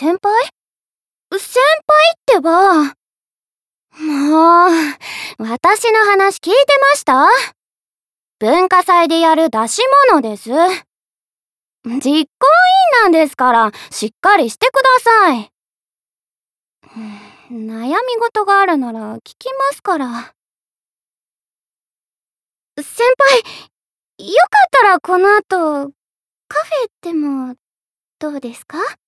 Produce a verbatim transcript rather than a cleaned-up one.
先輩？先輩ってば。もう、私の話聞いてました？文化祭でやる出し物です。実行委員なんですから、しっかりしてください。悩み事があるなら聞きますから。先輩、よかったらこの後、カフェでもどうですか？